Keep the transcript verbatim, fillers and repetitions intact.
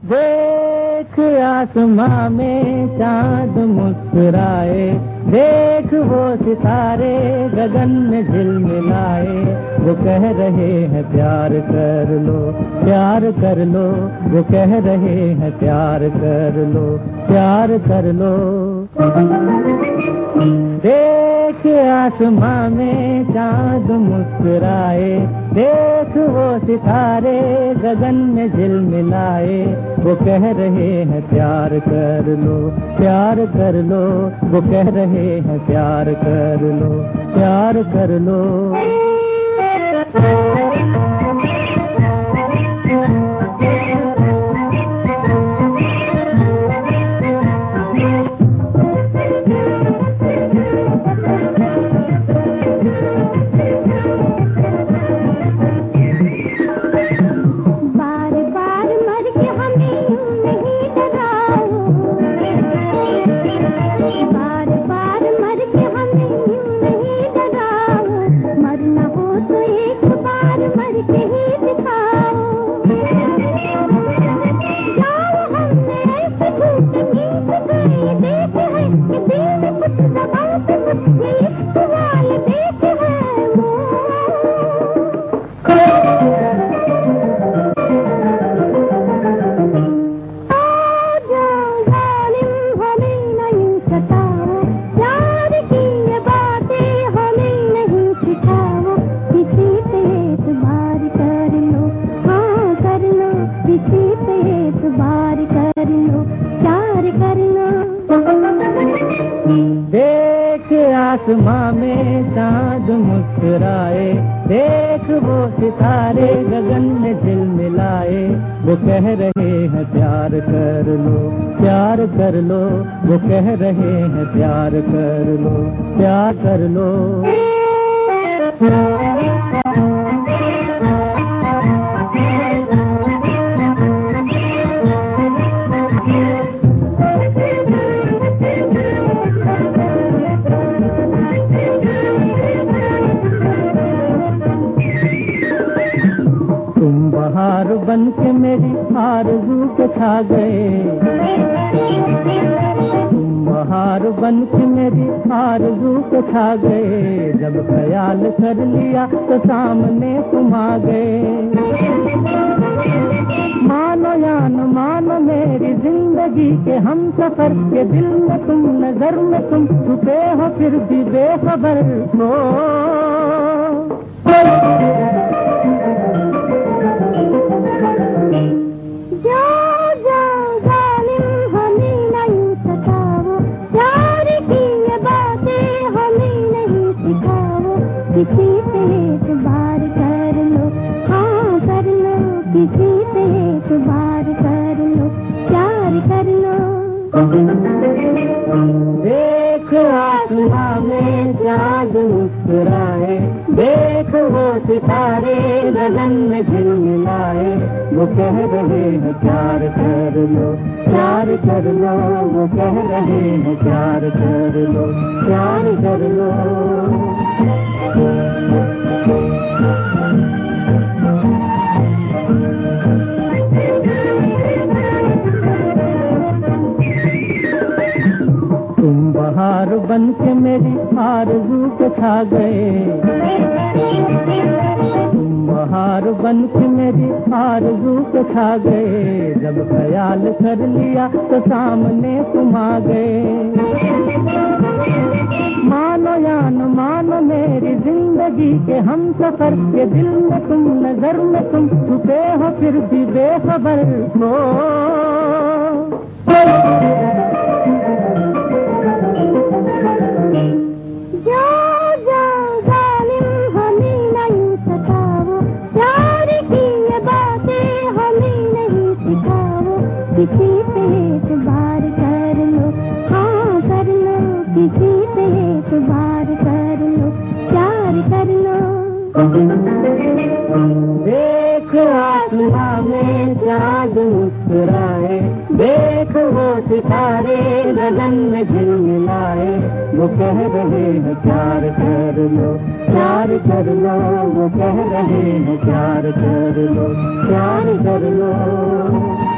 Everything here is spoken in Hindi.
देख आसमां में चांद मुस्कुराए, देख वो सितारे गगन में झिलमिलाए, वो कह रहे हैं प्यार कर लो, प्यार कर लो, वो कह रहे हैं प्यार कर लो, प्यार कर लो। देख आसमां में चांद मुस्कुराए, देख वो सितारे गगन में झिलमिलाए, वो कह रहे हैं प्यार कर लो, प्यार कर लो, वो कह रहे हैं प्यार कर लो, प्यार कर लो। देख आसमां में चांद मुस्कुराए, देख वो सितारे गगन में झिलमिलाए, वो कह रहे हैं प्यार कर लो, प्यार कर लो, वो कह रहे हैं प्यार कर लो, प्यार कर लो। तुम बहार बन के मेरी आरज़ू पे छा गए, तुम बहार बन के मेरी आरज़ू पे छा गए, जब ख्याल कर लिया तो सामने तुम आ गए। मानो या न मानो मेरी जिंदगी के हम सफर के दिल में तुम, नजर में तुम छुपे हो फिर भी बेखबर हो। किसी पे एतबार कर लो, हाँ कर लो, किसी पे एतबार कर लो, प्यार कर लो। देख आसमां में चांद मुस्कुराए, देख वो सितारे गगन में झिलमिलाए, वो कह रहे हैं प्यार कर लो, प्यार कर लो, वो कह रहे हैं प्यार कर लो, प्यार कर लो। तुम बहार बन के मेरी आरज़ू पे छा गए, तुम बहार बन के मेरी आरज़ू पे छा गए, जब ख्याल कर लिया तो सामने तुम आ गए। मानो या न मानो मेरी जिंदगी के हम सफर के दिल में तुम, नजर में तुम छुपे हो फिर भी बेखबर हो। किसी पे एतबार कर लो, हाँ कर लो, किसी पे एतबार कर लो, प्यार कर लो। देख आसमां में चांद मुस्कुराए, देख वो सितारे गगन में झिलमिलाए, वो कह रहे हैं प्यार कर लो, प्यार कर लो, वो कह रहे हैं प्यार कर लो, प्यार कर लो।